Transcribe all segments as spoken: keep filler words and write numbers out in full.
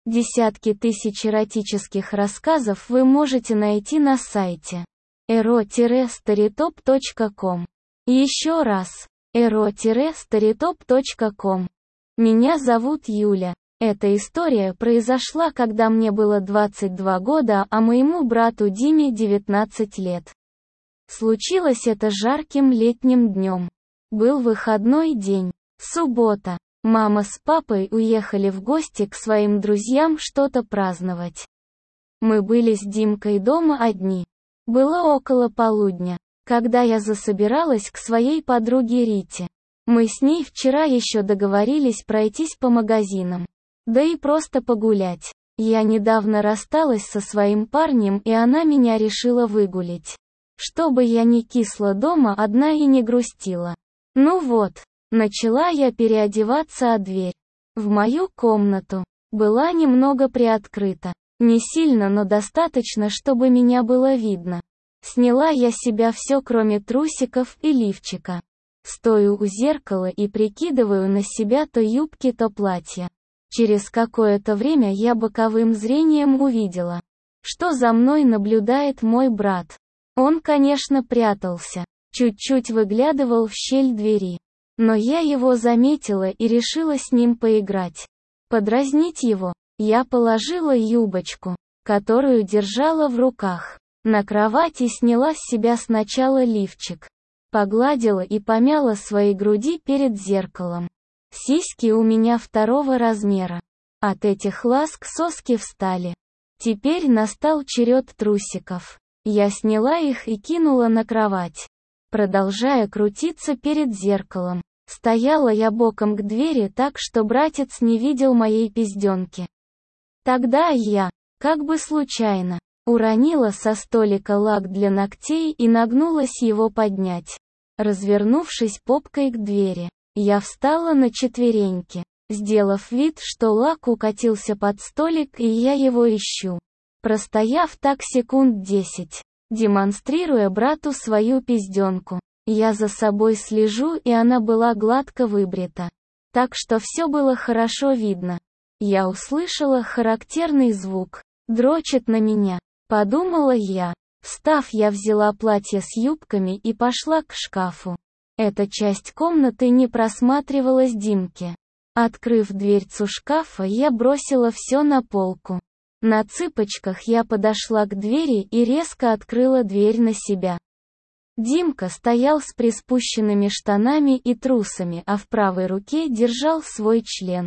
Десятки тысяч эротических рассказов вы можете найти на сайте эро старитоп точка ком. Еще раз, эро старитоп точка ком. Меня зовут Юля. Эта история произошла, когда мне было двадцать два года, а моему брату Диме девятнадцать лет. Случилось это жарким летним днем. Был выходной день, суббота. Мама с папой уехали в гости к своим друзьям что-то праздновать. Мы были с Димкой дома одни. Было около полудня, когда я засобиралась к своей подруге Рите. Мы с ней вчера еще договорились пройтись по магазинам. Да и просто погулять. Я недавно рассталась со своим парнем, и она меня решила выгулить. Чтобы я не кисла дома одна и не грустила. Ну вот. Начала я переодеваться, а дверь в мою комнату была немного приоткрыта. Не сильно, но достаточно, чтобы меня было видно. Сняла я себя все, кроме трусиков и лифчика. Стою у зеркала и прикидываю на себя то юбки, то платья. Через какое-то время я боковым зрением увидела, что за мной наблюдает мой брат. Он, конечно, прятался, чуть-чуть выглядывал в щель двери. Но я его заметила и решила с ним поиграть. Подразнить его, я положила юбочку, которую держала в руках, на кровать и сняла с себя сначала лифчик. Погладила и помяла свои груди перед зеркалом. Сиськи у меня второго размера. От этих ласк соски встали. Теперь настал черед трусиков. Я сняла их и кинула на кровать. Продолжая крутиться перед зеркалом, стояла я боком к двери так, что братец не видел моей пизденки. Тогда я, как бы случайно, уронила со столика лак для ногтей и нагнулась его поднять. Развернувшись попкой к двери, я встала на четвереньки, сделав вид, что лак укатился под столик и я его ищу. Простояв так секунд десять, демонстрируя брату свою пизденку. Я за собой слежу, и она была гладко выбрита. Так что все было хорошо видно. Я услышала характерный звук. Дрочит на меня, подумала я. Встав, я взяла платье с юбками и пошла к шкафу. Эта часть комнаты не просматривалась Димке. Открыв дверцу шкафа, я бросила все на полку. На цыпочках я подошла к двери и резко открыла дверь на себя. Димка стоял с приспущенными штанами и трусами, а в правой руке держал свой член.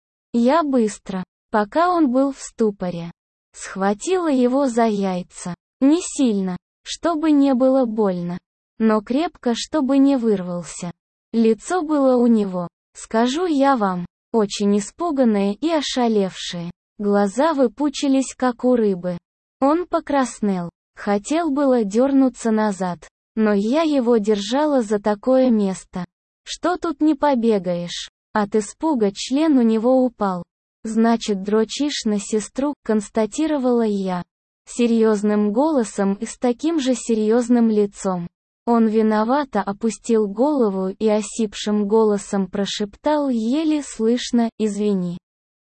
Я быстро, пока он был в ступоре, схватила его за яйца. Не сильно, чтобы не было больно, но крепко, чтобы не вырвался. Лицо было у него, скажу я вам, очень испуганное и ошалевшее. Глаза выпучились, как у рыбы. Он покраснел, хотел было дернуться назад. Но я его держала за такое место. Что тут не побегаешь? От испуга член у него упал. Значит, дрочишь на сестру, констатировала я. Серьезным голосом и с таким же серьезным лицом. Он виновато опустил голову и осипшим голосом прошептал еле слышно: «Извини».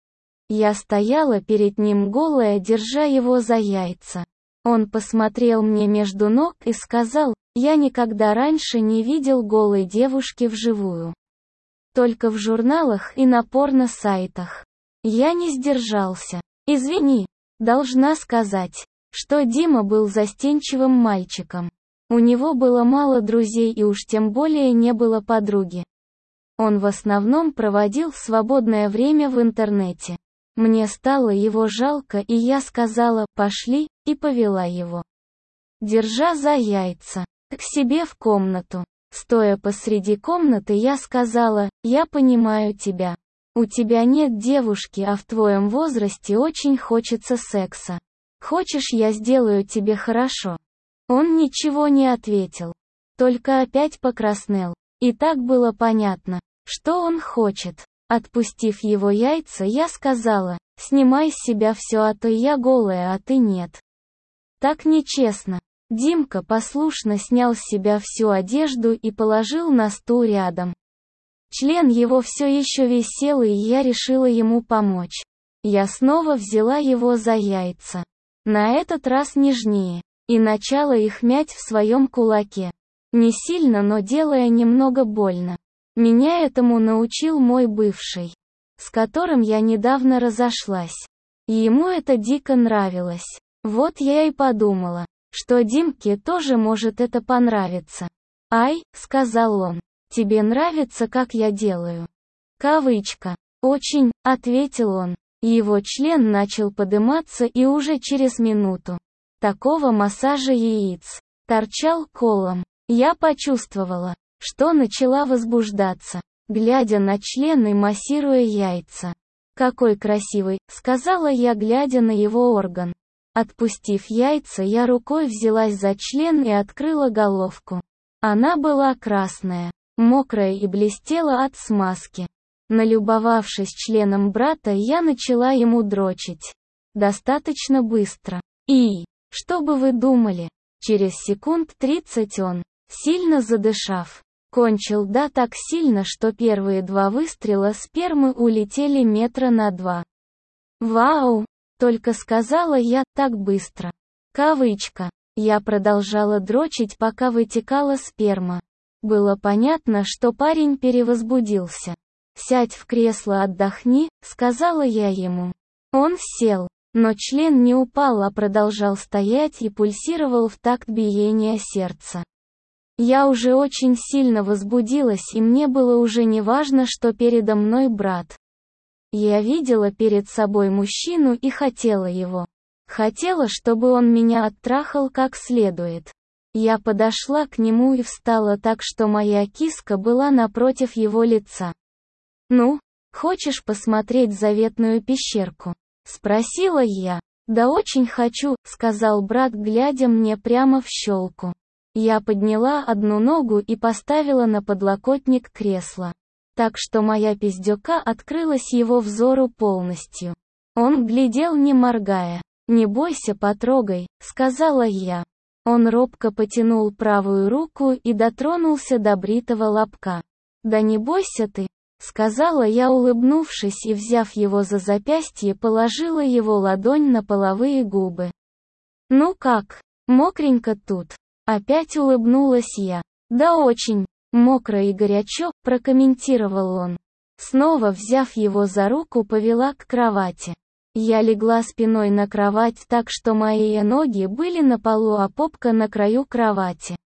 Я стояла перед ним голая, держа его за яйца. Он посмотрел мне между ног и сказал: «Я никогда раньше не видел голой девушки вживую. Только в журналах и на порно-сайтах». Я не сдержался. «Извини, должна сказать, что Дима был застенчивым мальчиком. У него было мало друзей и уж тем более не было подруги. Он в основном проводил свободное время в интернете. Мне стало его жалко, и я сказала: «Пошли», и повела его, держа за яйца, к себе в комнату. Стоя посреди комнаты, я сказала: «Я понимаю тебя. У тебя нет девушки, а в твоем возрасте очень хочется секса. Хочешь, я сделаю тебе хорошо?» Он ничего не ответил, только опять покраснел. И так было понятно, что он хочет. Отпустив его яйца, я сказала: «Снимай с себя все, а то я голая, а ты нет. Так нечестно». Димка послушно снял с себя всю одежду и положил на стул рядом. Член его все еще висел, и я решила ему помочь. Я снова взяла его за яйца. На этот раз нежнее. И начала их мять в своем кулаке. Не сильно, но делая немного больно. Меня этому научил мой бывший, с которым я недавно разошлась. И ему это дико нравилось. Вот я и подумала, что Димке тоже может это понравиться. «Ай», — сказал он, — «тебе нравится, как я делаю?» Кавычка. «Очень», — ответил он. Его член начал подыматься, и уже через минуту такого массажа яиц торчал колом. Я почувствовала, что начала возбуждаться, глядя на член и массируя яйца. «Какой красивый», — сказала я, глядя на его орган. Отпустив яйца, я рукой взялась за член и открыла головку. Она была красная, мокрая и блестела от смазки. Налюбовавшись членом брата, я начала ему дрочить. Достаточно быстро. И, что бы вы думали, через секунд тридцать он, сильно задышав, кончил да так сильно, что первые два выстрела спермы улетели метра на два. «Вау!» — только сказала я, так быстро. Кавычка. Я продолжала дрочить, пока вытекала сперма. Было понятно, что парень перевозбудился. «Сядь в кресло, отдохни», — сказала я ему. Он сел, но член не упал, а продолжал стоять и пульсировал в такт биения сердца. Я уже очень сильно возбудилась, и мне было уже не важно, что передо мной брат. Я видела перед собой мужчину и хотела его. Хотела, чтобы он меня оттрахал как следует. Я подошла к нему и встала так, что моя киска была напротив его лица. «Ну, хочешь посмотреть заветную пещерку?» — спросила я. «Да очень хочу», — сказал брат, глядя мне прямо в щелку. Я подняла одну ногу и поставила на подлокотник кресла, так что моя пиздюка открылась его взору полностью. Он глядел, не моргая. «Не бойся, потрогай», — сказала я. Он робко потянул правую руку и дотронулся до бритого лобка. «Да не бойся ты», — сказала я, улыбнувшись, и, взяв его за запястье, положила его ладонь на половые губы. «Ну как, мокренько тут?» Опять улыбнулась я. «Да очень мокро и горячо», — прокомментировал он. Снова взяв его за руку, повела к кровати. Я легла спиной на кровать так, что мои ноги были на полу, а попка на краю кровати.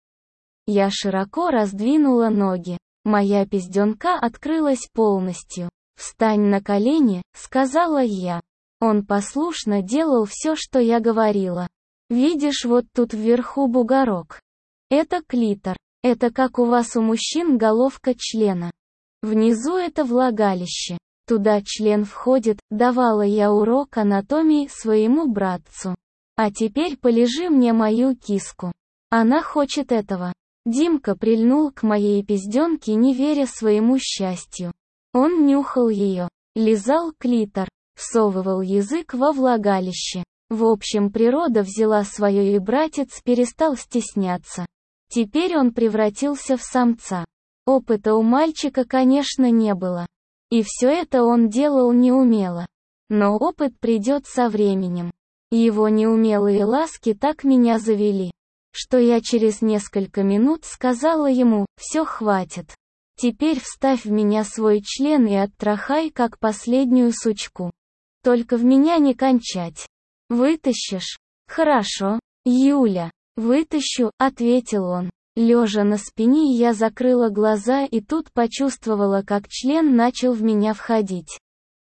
Я широко раздвинула ноги. Моя пизденка открылась полностью. «Встань на колени», — сказала я. Он послушно делал все, что я говорила. «Видишь, вот тут вверху бугорок. Это клитор. Это как у вас у мужчин головка члена. Внизу это влагалище. Туда член входит», — давала я урок анатомии своему братцу. «А теперь полижи мне мою киску. Она хочет этого». Димка прильнул к моей пизденке, не веря своему счастью. Он нюхал ее, лизал клитор, всовывал язык во влагалище. В общем, природа взяла свое, и братец перестал стесняться. Теперь он превратился в самца. Опыта у мальчика, конечно, не было. И все это он делал неумело. Но опыт придет со временем. Его неумелые ласки так меня завели, что я через несколько минут сказала ему: «Все, хватит. Теперь вставь в меня свой член и оттрахай, как последнюю сучку. Только в меня не кончать. Вытащишь?» «Хорошо, Юля, вытащу», — ответил он. Лежа на спине, я закрыла глаза и тут почувствовала, как член начал в меня входить.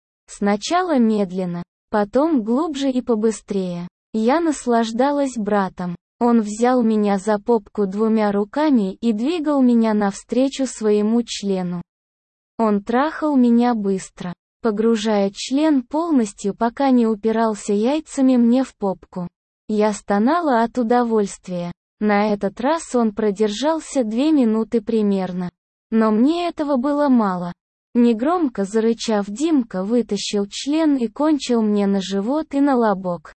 Сначала медленно, потом глубже и побыстрее. Я наслаждалась братом. Он взял меня за попку двумя руками и двигал меня навстречу своему члену. Он трахал меня быстро, погружая член полностью, пока не упирался яйцами мне в попку. Я стонала от удовольствия. На этот раз он продержался две минуты примерно. Но мне этого было мало. Негромко зарычав, Димка вытащил член и кончил мне на живот и на лобок.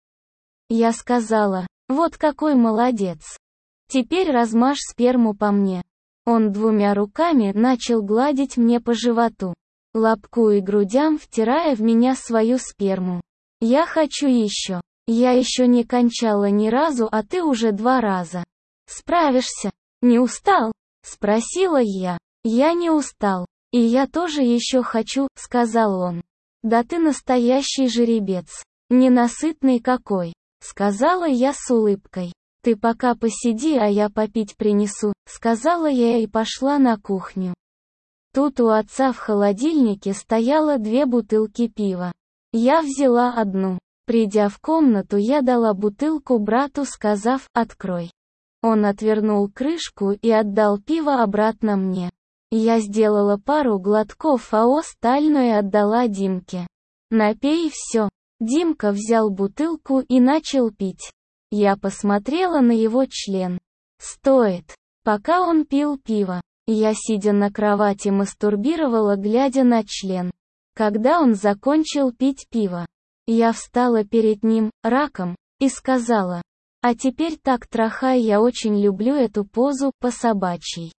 Я сказала: «Вот какой молодец. Теперь размажь сперму по мне». Он двумя руками начал гладить мне по животу. лобку и грудям, втирая в меня свою сперму. Я хочу еще. Я еще не кончала ни разу, а ты уже два раза. Справишься? Не устал? Спросила я. Я не устал. И я тоже еще хочу, сказал он. Да ты настоящий жеребец. Ненасытный какой. Сказала я с улыбкой. Ты пока посиди, а я попить принесу, сказала я и пошла на кухню. Тут у отца в холодильнике стояло две бутылки пива. Я взяла одну. Придя в комнату, я дала бутылку брату, сказав: «Открой». Он отвернул крышку и отдал пиво обратно мне. Я сделала пару глотков, а остальное отдала Димке. «Напей все». Димка взял бутылку и начал пить. Я посмотрела на его член. Стоит. Пока он пил пиво, я, сидя на кровати, мастурбировала, глядя на член. Когда он закончил пить пиво, я встала перед ним, раком, и сказала: «А теперь так трахай, я очень люблю эту позу, по-собачьей».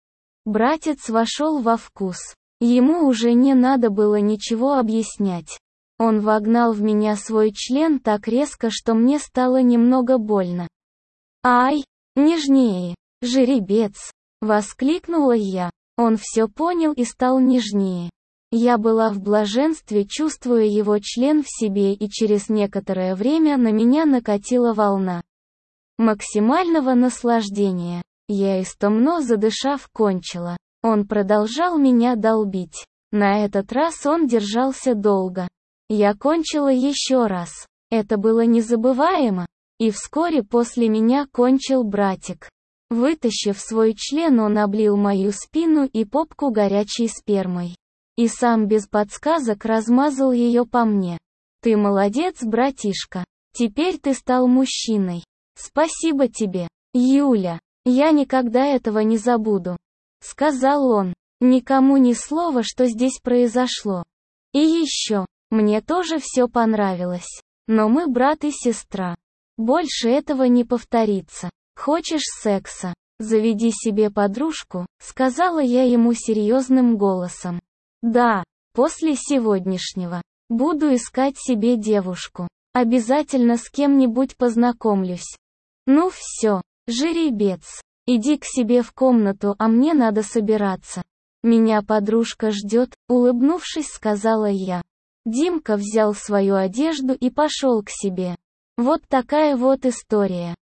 Братец вошел во вкус. Ему уже не надо было ничего объяснять. Он вогнал в меня свой член так резко, что мне стало немного больно. «Ай, нежнее, жеребец!» — воскликнула я. Он все понял и стал нежнее. Я была в блаженстве, чувствуя его член в себе, и через некоторое время на меня накатила волна максимального наслаждения. Я, истомно задышав, кончила. Он продолжал меня долбить. На этот раз он держался долго. Я кончила еще раз. Это было незабываемо. И вскоре после меня кончил братик. Вытащив свой член, он облил мою спину и попку горячей спермой. И сам без подсказок размазал ее по мне. «Ты молодец, братишка. Теперь ты стал мужчиной. Спасибо тебе, Юля. Я никогда этого не забуду», — сказал он. «Никому ни слова, что здесь произошло. И еще, мне тоже все понравилось. Но мы брат и сестра. Больше этого не повторится. Хочешь секса? Заведи себе подружку», — сказала я ему серьезным голосом. «Да, после сегодняшнего. Буду искать себе девушку. Обязательно с кем-нибудь познакомлюсь. Ну все, жеребец. Иди к себе в комнату, а мне надо собираться. Меня подружка ждет», — улыбнувшись, сказала я. Димка взял свою одежду и пошел к себе. Вот такая вот история.